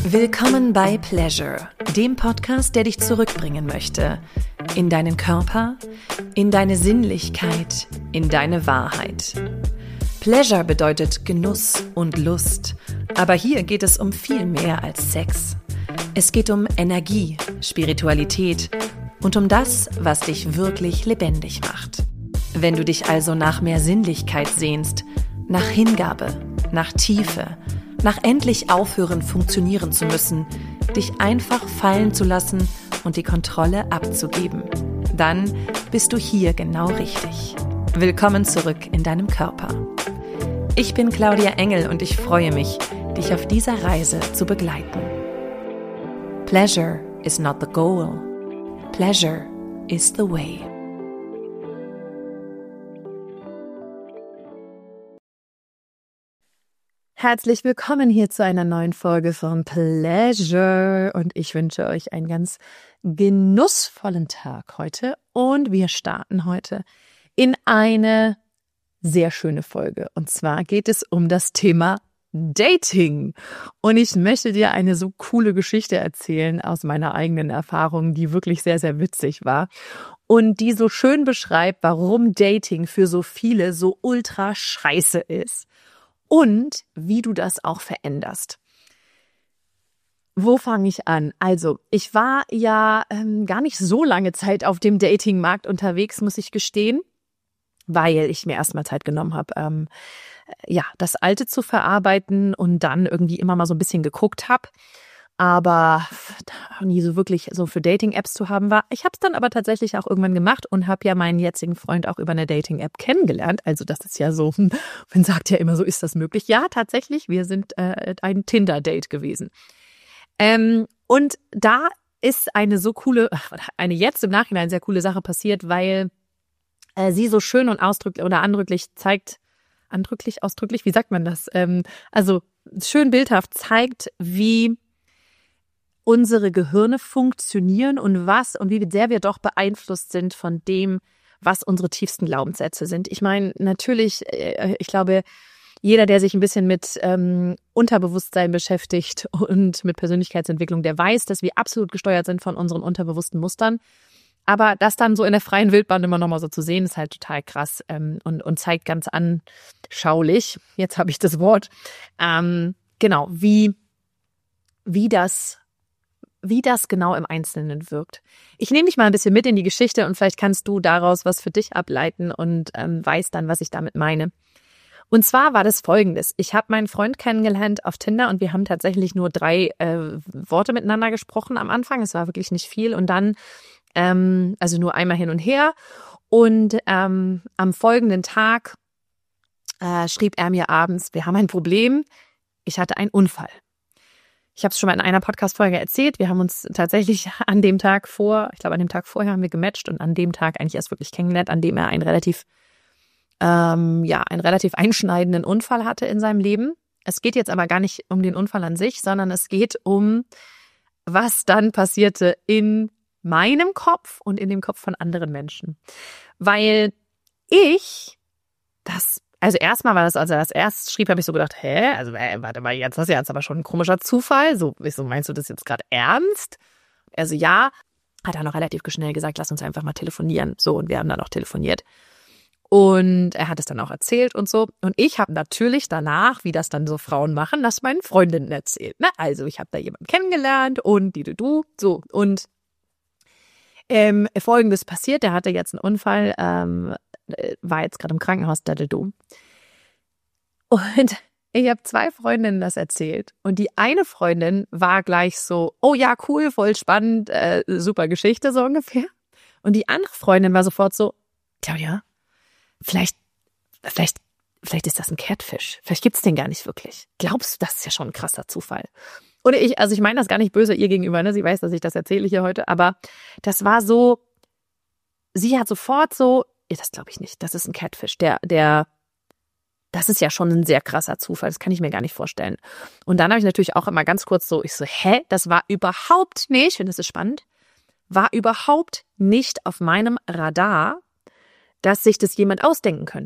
Willkommen bei Pleasure, dem Podcast, der dich zurückbringen möchte. In deinen Körper, in deine Sinnlichkeit, in deine Wahrheit. Pleasure bedeutet Genuss und Lust, aber hier geht es um viel mehr als Sex. Es geht um Energie, Spiritualität und um das, was dich wirklich lebendig macht. Wenn du dich also nach mehr Sinnlichkeit sehnst, nach Hingabe, nach Tiefe, nach endlich aufhören, funktionieren zu müssen, dich einfach fallen zu lassen und die Kontrolle abzugeben, dann bist du hier genau richtig. Willkommen zurück in deinem Körper. Ich bin Claudia Engel und ich freue mich, dich auf dieser Reise zu begleiten. Pleasure is not the goal. Pleasure is the way. Herzlich willkommen hier zu einer neuen Folge von Pleasure und ich wünsche euch einen ganz genussvollen Tag heute und wir starten heute in eine sehr schöne Folge und zwar geht es um das Thema Dating und ich möchte dir eine so coole Geschichte erzählen aus meiner eigenen Erfahrung, die wirklich sehr, sehr witzig war und die so schön beschreibt, warum Dating für so viele so ultra scheiße ist. Und wie du das auch veränderst. Wo fange ich an? Also, ich war ja gar nicht so lange Zeit auf dem Datingmarkt unterwegs, muss ich gestehen, weil ich mir erstmal Zeit genommen habe, das Alte zu verarbeiten und dann irgendwie immer mal so ein bisschen geguckt habe. Aber nie so wirklich so für Dating-Apps zu haben war. Ich habe es dann aber tatsächlich auch irgendwann gemacht und habe ja meinen jetzigen Freund auch über eine Dating-App kennengelernt. Also das ist ja so, man sagt ja immer so, ist das möglich? Ja, tatsächlich, wir sind ein Tinder-Date gewesen. Und da ist eine jetzt im Nachhinein sehr coole Sache passiert, weil sie so schön und ausdrücklich, wie sagt man das? Also schön bildhaft zeigt, wie unsere Gehirne funktionieren und wie sehr wir doch beeinflusst sind von dem, was unsere tiefsten Glaubenssätze sind. Ich meine, natürlich, ich glaube, jeder, der sich ein bisschen mit Unterbewusstsein beschäftigt und mit Persönlichkeitsentwicklung, der weiß, dass wir absolut gesteuert sind von unseren unterbewussten Mustern. Aber das dann so in der freien Wildbahn immer nochmal so zu sehen, ist halt total krass und zeigt ganz anschaulich, jetzt habe ich das Wort, wie das genau im Einzelnen wirkt. Ich nehme dich mal ein bisschen mit in die Geschichte und vielleicht kannst du daraus was für dich ableiten und weißt dann, was ich damit meine. Und zwar war das Folgendes. Ich habe meinen Freund kennengelernt auf Tinder und wir haben tatsächlich nur 3 Worte miteinander gesprochen am Anfang. Es war wirklich nicht viel und dann, also nur einmal hin und her. Und am folgenden Tag schrieb er mir abends, wir haben ein Problem, ich hatte einen Unfall. Ich habe es schon mal in einer Podcast-Folge erzählt. Wir haben uns tatsächlich an dem Tag vorher haben wir gematcht und an dem Tag eigentlich erst wirklich kennengelernt, an dem er einen relativ einschneidenden Unfall hatte in seinem Leben. Es geht jetzt aber gar nicht um den Unfall an sich, sondern es geht um, was dann passierte in meinem Kopf und in dem Kopf von anderen Menschen. Weil also erstmal war das, als er das erst schrieb, habe ich so gedacht, also warte mal, das ist ja jetzt aber schon ein komischer Zufall. So, meinst du das jetzt gerade ernst? Also ja, hat er noch relativ schnell gesagt, lass uns einfach mal telefonieren. So, und wir haben dann auch telefoniert. Und er hat es dann auch erzählt und so. Und ich habe natürlich danach, wie das dann so Frauen machen, das meinen Freundinnen erzählt. Ne? Also ich habe da jemanden kennengelernt und so. Und Folgendes passiert, der hatte jetzt einen Unfall, war jetzt gerade im Krankenhaus, Und ich habe 2 Freundinnen das erzählt. Und die eine Freundin war gleich so, oh ja, cool, voll spannend, super Geschichte, so ungefähr. Und die andere Freundin war sofort so, Claudia, vielleicht ist das ein Catfish. Vielleicht gibt's den gar nicht wirklich. Glaubst du, das ist ja schon ein krasser Zufall. Und ich meine das gar nicht böse ihr gegenüber, ne? Sie weiß, dass ich das erzähle hier heute, aber das war so, sie hat sofort so, das glaube ich nicht, das ist ein Catfish, das ist ja schon ein sehr krasser Zufall, das kann ich mir gar nicht vorstellen. Und dann habe ich natürlich auch immer ganz kurz so, das war überhaupt nicht, ich finde das ist spannend, war überhaupt nicht auf meinem Radar, dass sich das jemand ausdenken könnte.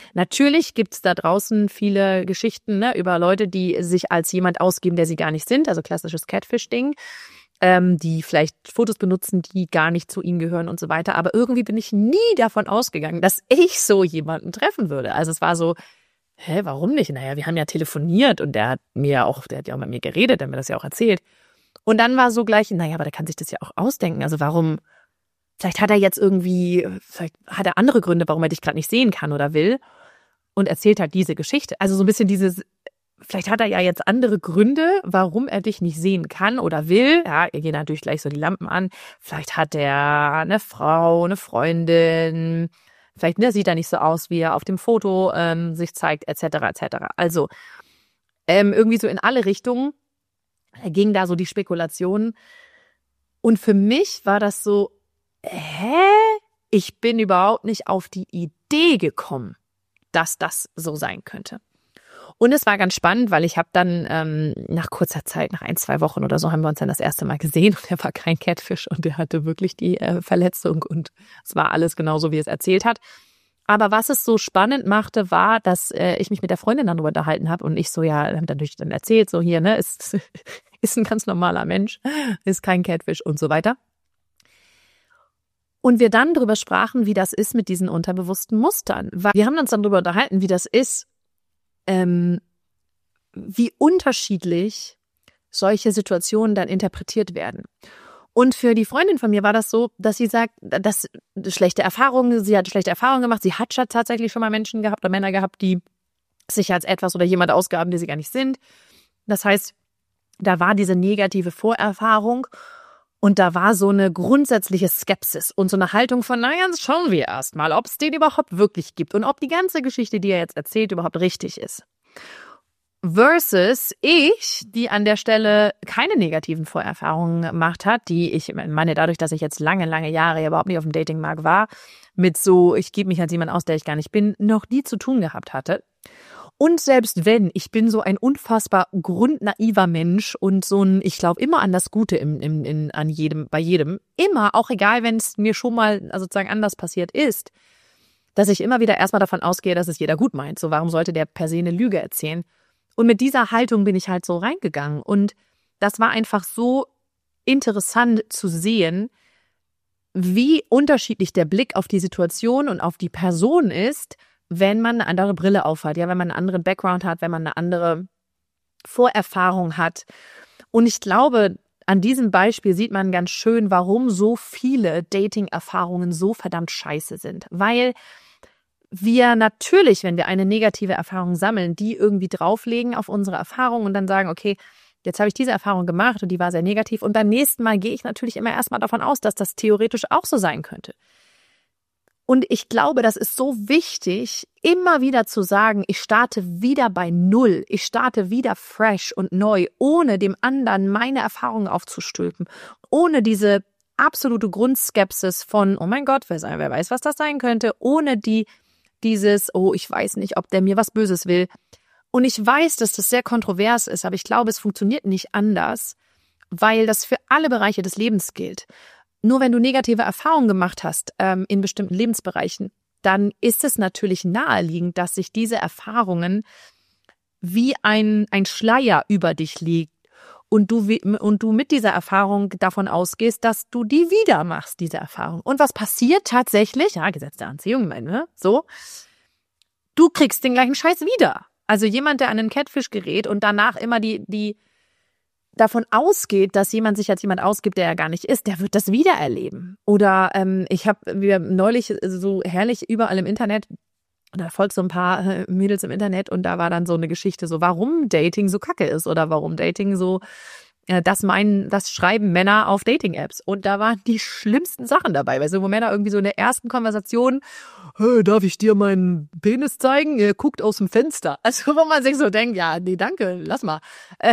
Natürlich gibt's da draußen viele Geschichten, ne, über Leute, die sich als jemand ausgeben, der sie gar nicht sind, also klassisches Catfish-Ding, die vielleicht Fotos benutzen, die gar nicht zu ihnen gehören und so weiter. Aber irgendwie bin ich nie davon ausgegangen, dass ich so jemanden treffen würde. Also es war so, warum nicht? Naja, wir haben ja telefoniert und der hat ja auch mit mir geredet, der hat mir das ja auch erzählt. Und dann war so gleich, naja, aber der kann sich das ja auch ausdenken. Also warum, vielleicht hat er andere Gründe, warum er dich gerade nicht sehen kann oder will und erzählt halt diese Geschichte. Also so ein bisschen vielleicht hat er ja jetzt andere Gründe, warum er dich nicht sehen kann oder will. Ja, ihr geht natürlich gleich so die Lampen an. Vielleicht hat er eine Frau, eine Freundin. Vielleicht sieht er nicht so aus, wie er auf dem Foto sich zeigt, etc., etc. Also irgendwie so in alle Richtungen ging da so die Spekulation. Und für mich war das so, ich bin überhaupt nicht auf die Idee gekommen, dass das so sein könnte. Und es war ganz spannend, weil ich habe dann nach kurzer Zeit, nach 1-2 Wochen oder so, haben wir uns dann das erste Mal gesehen und er war kein Catfish und er hatte wirklich die Verletzung und es war alles genauso, wie er es erzählt hat. Aber was es so spannend machte, war, dass ich mich mit der Freundin dann darüber unterhalten habe und ich so, ja, haben natürlich dann erzählt, so hier, ne, ist ein ganz normaler Mensch, ist kein Catfish und so weiter. Und wir dann darüber sprachen, wie das ist mit diesen unterbewussten Mustern. Weil wir haben uns dann darüber unterhalten, wie das ist, wie unterschiedlich solche Situationen dann interpretiert werden. Und für die Freundin von mir war das so, dass sie sagt, sie hat schlechte Erfahrungen gemacht. Sie hat tatsächlich schon mal Menschen gehabt oder Männer gehabt, die sich als etwas oder jemand ausgaben, die sie gar nicht sind. Das heißt, da war diese negative Vorerfahrung und da war so eine grundsätzliche Skepsis und so eine Haltung von, naja, schauen wir erst mal, ob es den überhaupt wirklich gibt und ob die ganze Geschichte, die er jetzt erzählt, überhaupt richtig ist. Versus ich, die an der Stelle keine negativen Vorerfahrungen gemacht hat, die ich meine, dadurch, dass ich jetzt lange, lange Jahre überhaupt nicht auf dem Datingmarkt war, mit so, ich gebe mich als jemand aus, der ich gar nicht bin, noch nie zu tun gehabt hatte. Und selbst wenn, ich bin so ein unfassbar grundnaiver Mensch und so ein, ich glaube immer an das Gute bei jedem, immer, auch egal, wenn es mir schon mal sozusagen anders passiert ist, dass ich immer wieder erstmal davon ausgehe, dass es jeder gut meint. So, warum sollte der per se eine Lüge erzählen? Und mit dieser Haltung bin ich halt so reingegangen. Und das war einfach so interessant zu sehen, wie unterschiedlich der Blick auf die Situation und auf die Person ist, wenn man eine andere Brille aufhat, ja, wenn man einen anderen Background hat, wenn man eine andere Vorerfahrung hat. Und ich glaube, an diesem Beispiel sieht man ganz schön, warum so viele Dating-Erfahrungen so verdammt scheiße sind. Weil wir natürlich, wenn wir eine negative Erfahrung sammeln, die irgendwie drauflegen auf unsere Erfahrung und dann sagen, okay, jetzt habe ich diese Erfahrung gemacht und die war sehr negativ und beim nächsten Mal gehe ich natürlich immer erstmal davon aus, dass das theoretisch auch so sein könnte. Und ich glaube, das ist so wichtig, immer wieder zu sagen, ich starte wieder bei Null, ich starte wieder fresh und neu, ohne dem anderen meine Erfahrungen aufzustülpen, ohne diese absolute Grundskepsis von, oh mein Gott, wer weiß, was das sein könnte, ohne dieses, oh, ich weiß nicht, ob der mir was Böses will. Und ich weiß, dass das sehr kontrovers ist, aber ich glaube, es funktioniert nicht anders, weil das für alle Bereiche des Lebens gilt. Nur wenn du negative Erfahrungen gemacht hast in bestimmten Lebensbereichen, dann ist es natürlich naheliegend, dass sich diese Erfahrungen wie ein Schleier über dich legt und du mit dieser Erfahrung davon ausgehst, dass du die wieder machst, diese Erfahrung. Und was passiert tatsächlich? Ja, Gesetz der Anziehung, ne? So. Du kriegst den gleichen Scheiß wieder. Also jemand, der an einen Catfish gerät und danach immer die davon ausgeht, dass jemand sich als jemand ausgibt, der er gar nicht ist, der wird das wieder erleben. Oder ich habe neulich so herrlich überall im Internet, da folgt so ein paar Mädels im Internet und da war dann so eine Geschichte, so warum Dating so kacke ist oder warum Dating so, das schreiben Männer auf Dating-Apps. Und da waren die schlimmsten Sachen dabei, weil so wo Männer irgendwie so in der ersten Konversation, hey, darf ich dir meinen Penis zeigen? Er guckt aus dem Fenster. Also wo man sich so denkt, ja, nee, danke, lass mal.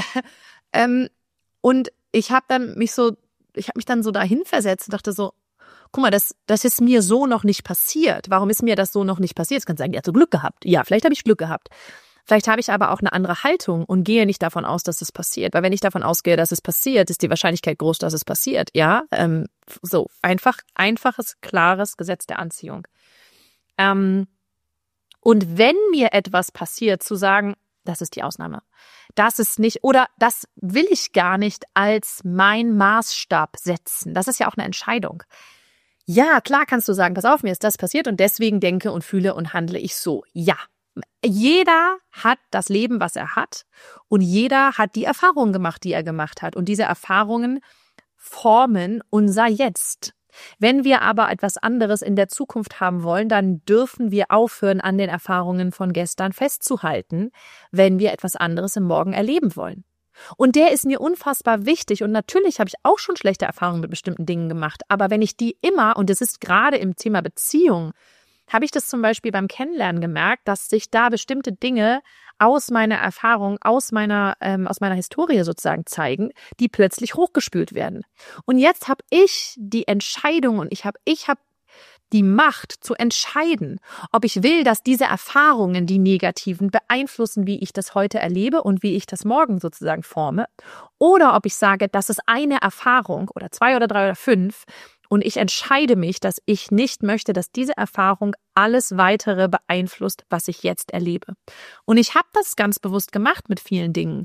Und ich habe mich dann so dahin versetzt und dachte so, guck mal, das ist mir so noch nicht passiert. Warum ist mir das so noch nicht passiert? Jetzt kannst du sagen, ja, so Glück gehabt. Ja, vielleicht habe ich Glück gehabt. Vielleicht habe ich aber auch eine andere Haltung und gehe nicht davon aus, dass es passiert. Weil wenn ich davon ausgehe, dass es passiert, ist die Wahrscheinlichkeit groß, dass es passiert. Ja, so einfaches, klares Gesetz der Anziehung. Und Und wenn mir etwas passiert, zu sagen, das ist die Ausnahme. Das ist nicht, oder das will ich gar nicht als mein Maßstab setzen. Das ist ja auch eine Entscheidung. Ja, klar kannst du sagen, pass auf, mir ist das passiert und deswegen denke und fühle und handle ich so. Ja, jeder hat das Leben, was er hat und jeder hat die Erfahrungen gemacht, die er gemacht hat. Und diese Erfahrungen formen unser Jetzt. Wenn wir aber etwas anderes in der Zukunft haben wollen, dann dürfen wir aufhören, an den Erfahrungen von gestern festzuhalten, wenn wir etwas anderes im Morgen erleben wollen. Und der ist mir unfassbar wichtig. Und natürlich habe ich auch schon schlechte Erfahrungen mit bestimmten Dingen gemacht. Aber wenn ich die immer, und das ist gerade im Thema Beziehung, habe ich das zum Beispiel beim Kennenlernen gemerkt, dass sich da bestimmte Dinge aus meiner Erfahrung, aus meiner Historie sozusagen zeigen, die plötzlich hochgespült werden. Und jetzt habe ich die Entscheidung und ich habe die Macht zu entscheiden, ob ich will, dass diese Erfahrungen, die negativen, beeinflussen, wie ich das heute erlebe und wie ich das morgen sozusagen forme, oder ob ich sage, das ist eine Erfahrung oder 2 oder 3 oder 5 und ich entscheide mich, dass ich nicht möchte, dass diese Erfahrung alles weitere beeinflusst, was ich jetzt erlebe. Und ich habe das ganz bewusst gemacht mit vielen Dingen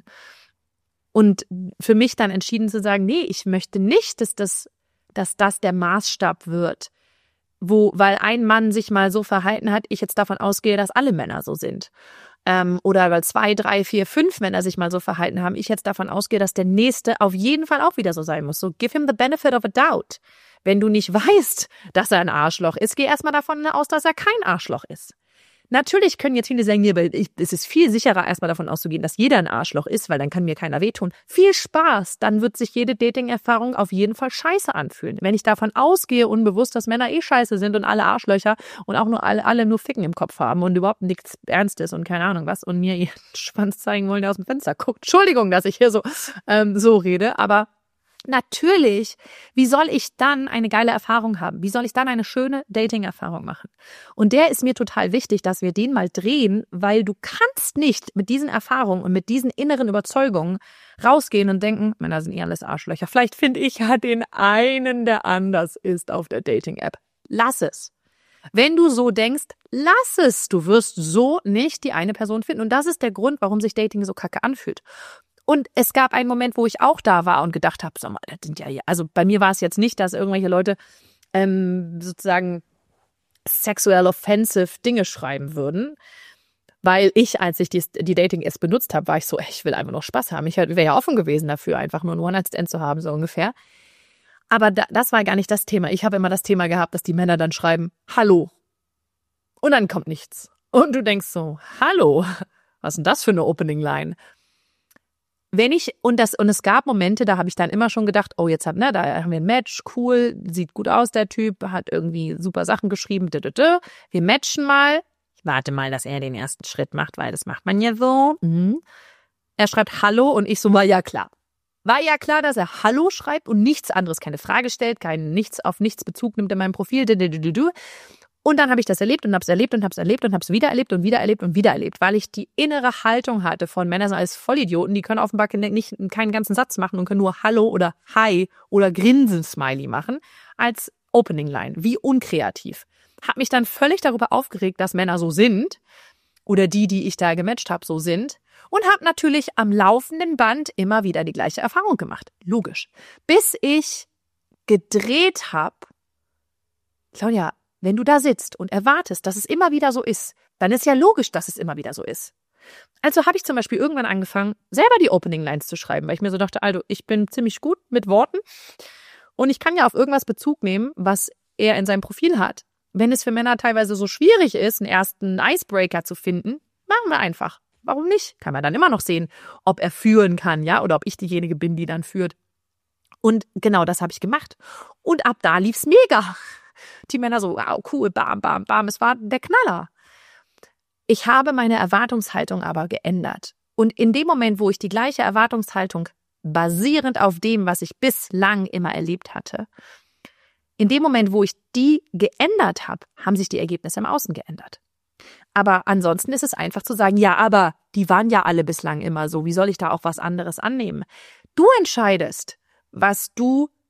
und für mich dann entschieden zu sagen, nee, ich möchte nicht, dass das der Maßstab wird, weil ein Mann sich mal so verhalten hat, ich jetzt davon ausgehe, dass alle Männer so sind. Oder weil 2, 3, 4, 5 Männer sich mal so verhalten haben, ich jetzt davon ausgehe, dass der Nächste auf jeden Fall auch wieder so sein muss. So give him the benefit of a doubt. Wenn du nicht weißt, dass er ein Arschloch ist, geh erstmal davon aus, dass er kein Arschloch ist. Natürlich können jetzt viele sagen, nee, aber es ist viel sicherer, erstmal davon auszugehen, dass jeder ein Arschloch ist, weil dann kann mir keiner wehtun. Viel Spaß, dann wird sich jede Dating-Erfahrung auf jeden Fall scheiße anfühlen. Wenn ich davon ausgehe, unbewusst, dass Männer scheiße sind und alle Arschlöcher und auch nur alle nur Ficken im Kopf haben und überhaupt nichts Ernstes und keine Ahnung was und mir ihren Schwanz zeigen wollen, der aus dem Fenster guckt. Entschuldigung, dass ich hier so rede, aber natürlich, wie soll ich dann eine geile Erfahrung haben? Wie soll ich dann eine schöne Dating-Erfahrung machen? Und der ist mir total wichtig, dass wir den mal drehen, weil du kannst nicht mit diesen Erfahrungen und mit diesen inneren Überzeugungen rausgehen und denken, Männer sind alles Arschlöcher. Vielleicht finde ich ja den einen, der anders ist auf der Dating-App. Lass es. Wenn du so denkst, lass es. Du wirst so nicht die eine Person finden. Und das ist der Grund, warum sich Dating so kacke anfühlt. Und es gab einen Moment, wo ich auch da war und gedacht habe, sag mal, das sind ja hier. Also bei mir war es jetzt nicht, dass irgendwelche Leute sozusagen sexuell offensive Dinge schreiben würden. Weil als ich die Dating-Apps benutzt habe, war ich so, ich will einfach noch Spaß haben. Ich wäre ja offen gewesen dafür, einfach nur ein One-Night-Stand zu haben, so ungefähr. Aber das war gar nicht das Thema. Ich habe immer das Thema gehabt, dass die Männer dann schreiben, hallo. Und dann kommt nichts. Und du denkst so, hallo, was ist denn das für eine Opening-Line? Und es gab Momente, da habe ich dann immer schon gedacht, oh, da haben wir ein Match, cool, sieht gut aus, der Typ, hat irgendwie super Sachen geschrieben, wir matchen mal. Ich warte mal, dass er den ersten Schritt macht, weil das macht man ja so. Er schreibt Hallo und ich so, war ja klar. War ja klar, dass er Hallo schreibt und nichts anderes, keine Frage stellt, auf nichts Bezug nimmt in meinem Profil. Und dann habe ich das erlebt und habe es erlebt und habe es erlebt und habe es wieder erlebt und wieder erlebt und wieder erlebt, weil ich die innere Haltung hatte von Männern sind alles Vollidioten, die können offenbar keinen ganzen Satz machen und können nur Hallo oder Hi oder Grinsen-Smiley machen als Opening-Line. Wie unkreativ. Hab mich dann völlig darüber aufgeregt, dass Männer so sind oder die ich da gematcht habe, so sind und habe natürlich am laufenden Band immer wieder die gleiche Erfahrung gemacht. Logisch. Bis ich gedreht habe, Claudia, wenn du da sitzt und erwartest, dass es immer wieder so ist, dann ist ja logisch, dass es immer wieder so ist. Also habe ich zum Beispiel irgendwann angefangen, selber die Opening-Lines zu schreiben, weil ich mir so dachte, also ich bin ziemlich gut mit Worten und ich kann ja auf irgendwas Bezug nehmen, was er in seinem Profil hat. Wenn es für Männer teilweise so schwierig ist, einen ersten Icebreaker zu finden, machen wir einfach. Warum nicht? Kann man dann immer noch sehen, ob er führen kann, ja, oder ob ich diejenige bin, die dann führt. Und genau das habe ich gemacht. Und ab da lief's mega. Die Männer so, wow, cool, bam, bam, bam. Es war der Knaller. Ich habe meine Erwartungshaltung aber geändert. Und in dem Moment, wo ich die gleiche Erwartungshaltung basierend auf dem, was ich bislang immer erlebt hatte, in dem Moment, wo ich die geändert habe, haben sich die Ergebnisse im Außen geändert. Aber ansonsten ist es einfach zu sagen, ja, aber die waren ja alle bislang immer so. Wie soll ich da auch was anderes annehmen? Du entscheidest, was du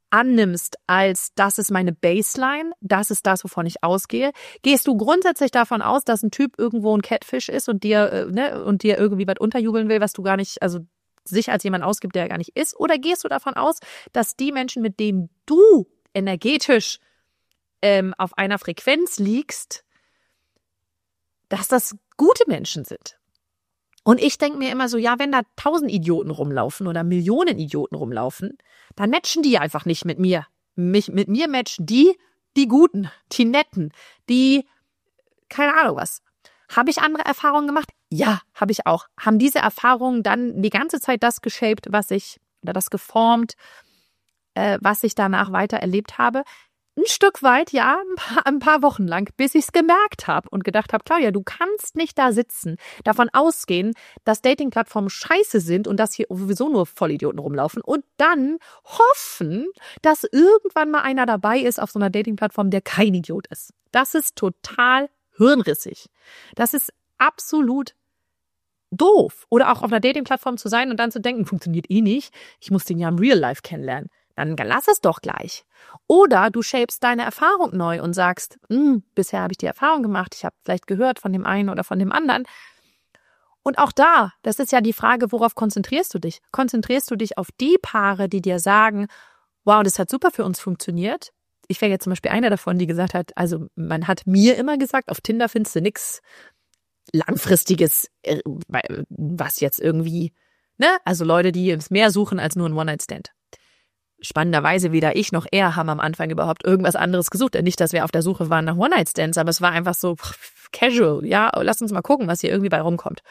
annimmst als das ist meine Baseline, das ist das, wovon ich ausgehe? Gehst du grundsätzlich davon aus, dass ein Typ irgendwo ein Catfish ist und dir irgendwie was unterjubeln will, was du gar nicht, also sich als jemand ausgibt, der er gar nicht ist? Oder gehst du davon aus, dass die Menschen, mit denen du energetisch auf einer Frequenz liegst, dass das gute Menschen sind? Und ich denke mir immer so, ja, wenn da 1000 Idioten rumlaufen oder Millionen Idioten rumlaufen, dann matchen die einfach nicht mit mir. Mit mir matchen die Guten, die Netten, die, keine Ahnung was. Habe ich andere Erfahrungen gemacht? Ja, habe ich auch. Haben diese Erfahrungen dann die ganze Zeit das geshaped, das geformt, was ich danach weiter erlebt habe? Ein Stück weit, ja, ein paar Wochen lang, bis ich es gemerkt habe und gedacht habe, Claudia, du kannst nicht da sitzen, davon ausgehen, dass Dating-Plattformen scheiße sind und dass hier sowieso nur Vollidioten rumlaufen und dann hoffen, dass irgendwann mal einer dabei ist auf so einer Dating-Plattform, der kein Idiot ist. Das ist total hirnrissig. Das ist absolut doof. Oder auch auf einer Dating-Plattform zu sein und dann zu denken, funktioniert eh nicht, ich muss den ja im Real Life kennenlernen. Dann lass es doch gleich. Oder du shapest deine Erfahrung neu und sagst, bisher habe ich die Erfahrung gemacht, ich habe vielleicht gehört von dem einen oder von dem anderen. Und auch da, das ist ja die Frage, worauf konzentrierst du dich? Konzentrierst du dich auf die Paare, die dir sagen, wow, das hat super für uns funktioniert? Ich wäre jetzt zum Beispiel einer davon, die gesagt hat, also man hat mir immer gesagt, auf Tinder findest du nichts Langfristiges, was jetzt irgendwie, ne? Also Leute, die es mehr suchen als nur ein One-Night-Stand. Spannenderweise weder ich noch er haben am Anfang überhaupt irgendwas anderes gesucht. Nicht, dass wir auf der Suche waren nach One-Night-Stands, aber es war einfach so casual. Ja, lass uns mal gucken, was hier irgendwie bei rumkommt.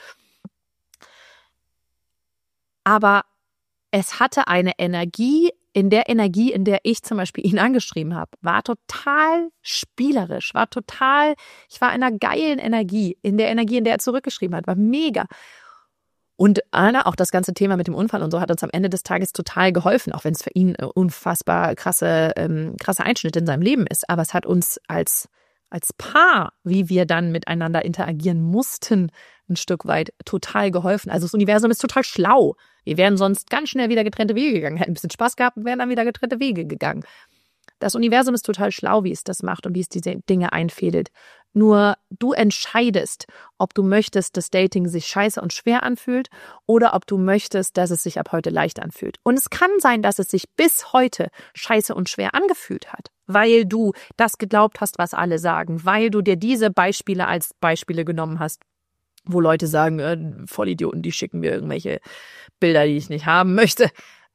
Aber es hatte eine Energie, in der ich zum Beispiel ihn angeschrieben habe, war total spielerisch, ich war in einer geilen Energie, in der er zurückgeschrieben hat, war mega. Und auch das ganze Thema mit dem Unfall und so hat uns am Ende des Tages total geholfen, auch wenn es für ihn unfassbar krasse Einschnitte in seinem Leben ist. Aber es hat uns als Paar, wie wir dann miteinander interagieren mussten, ein Stück weit total geholfen. Also das Universum ist total schlau. Wir wären sonst ganz schnell wieder getrennte Wege gegangen, hätten ein bisschen Spaß gehabt und wären dann wieder getrennte Wege gegangen. Das Universum ist total schlau, wie es das macht und wie es diese Dinge einfädelt. Nur du entscheidest, ob du möchtest, dass Dating sich scheiße und schwer anfühlt oder ob du möchtest, dass es sich ab heute leicht anfühlt. Und es kann sein, dass es sich bis heute scheiße und schwer angefühlt hat, weil du das geglaubt hast, was alle sagen, weil du dir diese Beispiele als Beispiele genommen hast, wo Leute sagen, Vollidioten, die schicken mir irgendwelche Bilder, die ich nicht haben möchte.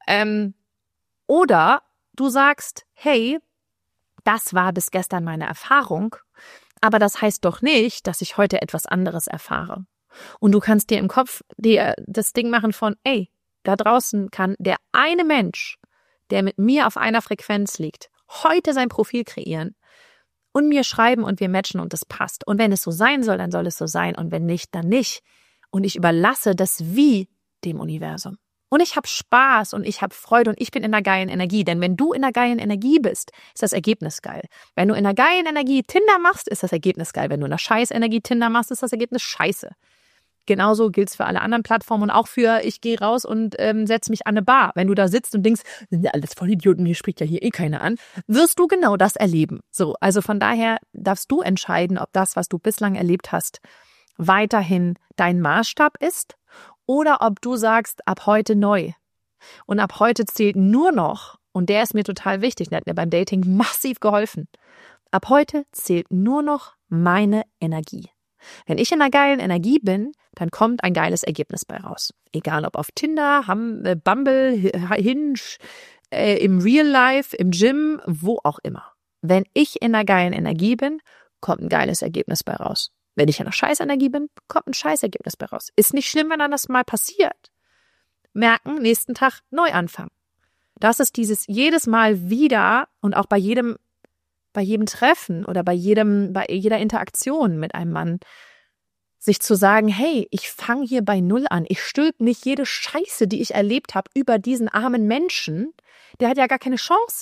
Oder du sagst, hey, das war bis gestern meine Erfahrung, aber das heißt doch nicht, dass ich heute etwas anderes erfahre. Und du kannst dir im Kopf das Ding machen von, ey, da draußen kann der eine Mensch, der mit mir auf einer Frequenz liegt, heute sein Profil kreieren und mir schreiben und wir matchen und das passt. Und wenn es so sein soll, dann soll es so sein und wenn nicht, dann nicht. Und ich überlasse das Wie dem Universum. Und ich habe Spaß und ich habe Freude und ich bin in einer geilen Energie. Denn wenn du in einer geilen Energie bist, ist das Ergebnis geil. Wenn du in einer geilen Energie Tinder machst, ist das Ergebnis geil. Wenn du in einer scheiß Energie Tinder machst, ist das Ergebnis scheiße. Genauso gilt es für alle anderen Plattformen und auch für ich gehe raus und setze mich an eine Bar. Wenn du da sitzt und denkst, sind ja alles Vollidioten, mir spricht ja hier eh keiner an, wirst du genau das erleben. So, also von daher darfst du entscheiden, ob das, was du bislang erlebt hast, weiterhin dein Maßstab ist oder ob du sagst, ab heute neu. Und ab heute zählt nur noch, und der ist mir total wichtig, der hat mir beim Dating massiv geholfen, ab heute zählt nur noch meine Energie. Wenn ich in einer geilen Energie bin, dann kommt ein geiles Ergebnis bei raus. Egal ob auf Tinder, Bumble, Hinge, im Real Life, im Gym, wo auch immer. Wenn ich in einer geilen Energie bin, kommt ein geiles Ergebnis bei raus. Wenn ich in einer Scheißenergie bin, kommt ein Scheißergebnis bei raus. Ist nicht schlimm, wenn dann das mal passiert. Merken, nächsten Tag neu anfangen. Das ist dieses jedes Mal wieder und auch bei jedem Treffen oder bei jeder Interaktion mit einem Mann, sich zu sagen, hey, ich fange hier bei Null an. Ich stülpe nicht jede Scheiße, die ich erlebt habe, über diesen armen Menschen. Der hat ja gar keine Chance.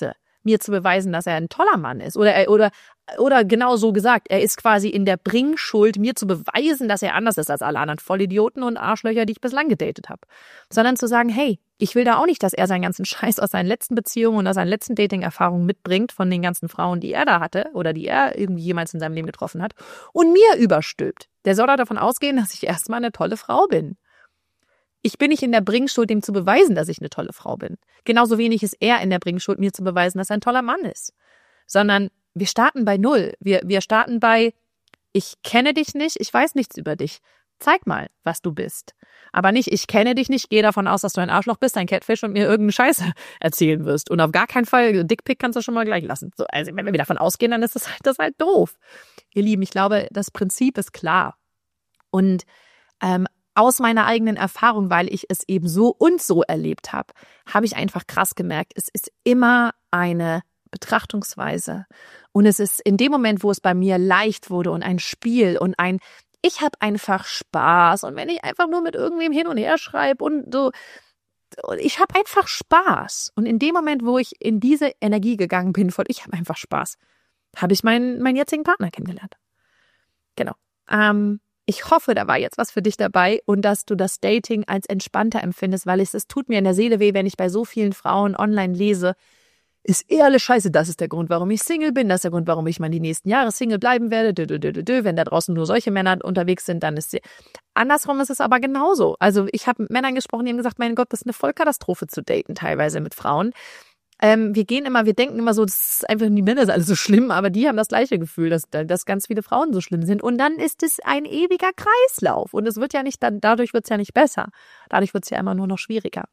mir zu beweisen, dass er ein toller Mann ist. Oder genau so gesagt, er ist quasi in der Bringschuld, mir zu beweisen, dass er anders ist als alle anderen Vollidioten und Arschlöcher, die ich bislang gedatet habe. Sondern zu sagen, hey, ich will da auch nicht, dass er seinen ganzen Scheiß aus seinen letzten Beziehungen und aus seinen letzten Dating-Erfahrungen mitbringt von den ganzen Frauen, die er da hatte oder die er irgendwie jemals in seinem Leben getroffen hat und mir überstülpt. Der soll davon ausgehen, dass ich erstmal eine tolle Frau bin. Ich bin nicht in der Bringschuld, ihm zu beweisen, dass ich eine tolle Frau bin. Genauso wenig ist er in der Bringschuld, mir zu beweisen, dass er ein toller Mann ist. Sondern wir starten bei Null. Wir starten bei, ich kenne dich nicht, ich weiß nichts über dich. Zeig mal, was du bist. Aber nicht, ich kenne dich nicht, gehe davon aus, dass du ein Arschloch bist, ein Catfish und mir irgendeine Scheiße erzählen wirst. Und auf gar keinen Fall, Dickpick kannst du schon mal gleich lassen. So, also wenn wir davon ausgehen, dann ist das halt doof. Ihr Lieben, ich glaube, das Prinzip ist klar. Und aus meiner eigenen Erfahrung, weil ich es eben so und so erlebt habe, habe ich einfach krass gemerkt, es ist immer eine Betrachtungsweise. Und es ist in dem Moment, wo es bei mir leicht wurde und ein Spiel und ich habe einfach Spaß. Und wenn ich einfach nur mit irgendwem hin und her schreibe und so, ich habe einfach Spaß. Und in dem Moment, wo ich in diese Energie gegangen bin, von ich habe einfach Spaß, habe ich meinen jetzigen Partner kennengelernt. Genau. Ich hoffe, da war jetzt was für dich dabei und dass du das Dating als entspannter empfindest, weil es tut mir in der Seele weh, wenn ich bei so vielen Frauen online lese, ist alles scheiße, das ist der Grund, warum ich Single bin, das ist der Grund, warum ich mal die nächsten Jahre Single bleiben werde, wenn da draußen nur solche Männer unterwegs sind, dann ist sie. Andersrum ist es aber genauso. Also ich habe mit Männern gesprochen, die haben gesagt, mein Gott, das ist eine Vollkatastrophe zu daten, teilweise mit Frauen. Wir denken immer so, das ist einfach, die Männer sind alles so schlimm, aber die haben das gleiche Gefühl, dass ganz viele Frauen so schlimm sind. Und dann ist es ein ewiger Kreislauf. Und es wird ja nicht, dadurch wird es ja nicht besser. Dadurch wird es ja immer nur noch schwieriger.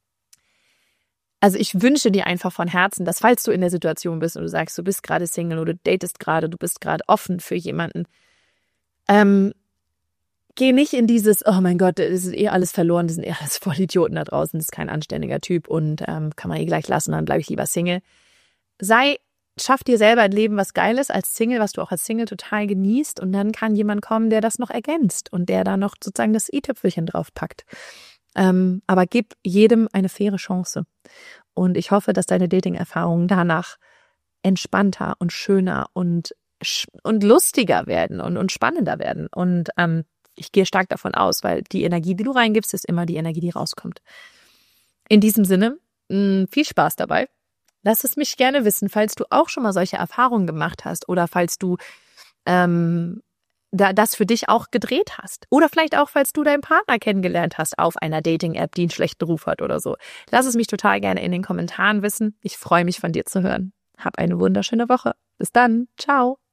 Also ich wünsche dir einfach von Herzen, dass falls du in der Situation bist und du sagst, du bist gerade Single oder du datest gerade, du bist gerade offen für jemanden, geh nicht in dieses, oh mein Gott, das ist alles verloren, das sind alles Vollidioten da draußen, das ist kein anständiger Typ und kann man gleich lassen, dann bleibe ich lieber Single. Schaff dir selber ein Leben, was geil ist als Single, was du auch als Single total genießt und dann kann jemand kommen, der das noch ergänzt und der da noch sozusagen das i-Tüpfelchen draufpackt. Aber gib jedem eine faire Chance. Und ich hoffe, dass deine Dating-Erfahrungen danach entspannter und schöner und lustiger werden und spannender werden. Und ich gehe stark davon aus, weil die Energie, die du reingibst, ist immer die Energie, die rauskommt. In diesem Sinne, viel Spaß dabei. Lass es mich gerne wissen, falls du auch schon mal solche Erfahrungen gemacht hast oder falls du das für dich auch gedreht hast. Oder vielleicht auch, falls du deinen Partner kennengelernt hast auf einer Dating-App, die einen schlechten Ruf hat oder so. Lass es mich total gerne in den Kommentaren wissen. Ich freue mich, von dir zu hören. Hab eine wunderschöne Woche. Bis dann. Ciao.